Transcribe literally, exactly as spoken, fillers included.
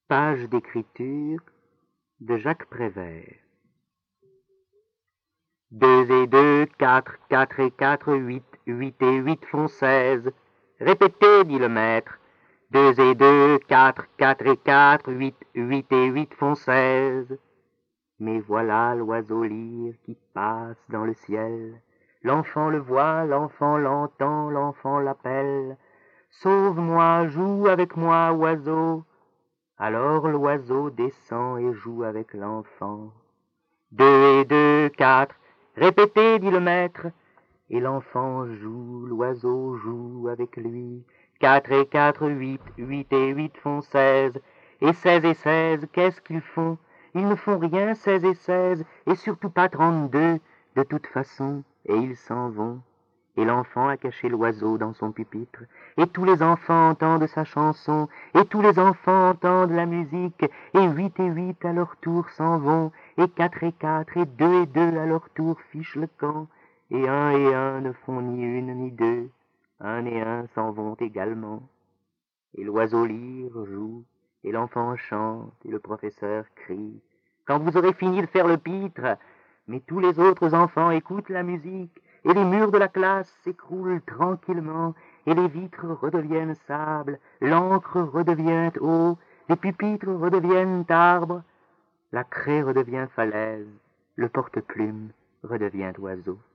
Page d'écriture de Jacques Prévert. Deux et deux, quatre, quatre et quatre, huit, huit et huit font seize. Répétez, dit le maître. Deux et deux, quatre, quatre et quatre, huit, huit et huit font seize. Mais voilà l'oiseau lyre qui passe dans le ciel. L'enfant le voit, l'enfant l'entend, l'enfant l'appelle. Sauve-moi, joue avec moi, oiseau. Alors l'oiseau descend et joue avec l'enfant. Deux et deux, quatre, répétez, dit le maître. Et l'enfant joue, l'oiseau joue avec lui. Quatre et quatre, huit, huit et huit font seize. Et seize et seize, qu'est-ce qu'ils font? Ils ne font rien, seize et seize, et surtout pas trente-deux, de toute façon, et ils s'en vont. Et l'enfant a caché l'oiseau dans son pupitre, et tous les enfants entendent sa chanson, et tous les enfants entendent la musique, et huit et huit à leur tour s'en vont, et quatre et quatre, et deux et deux à leur tour fichent le camp, et un et un ne font ni une ni deux, un et un s'en vont également. Et l'oiseau lyre joue, et l'enfant chante, et le professeur crie, quand vous aurez fini de faire le pitre. Mais tous les autres enfants écoutent la musique, et les murs de la classe s'écroulent tranquillement, et les vitres redeviennent sable, l'encre redevient eau, les pupitres redeviennent arbres, la craie redevient falaise, le porte-plume redevient oiseau.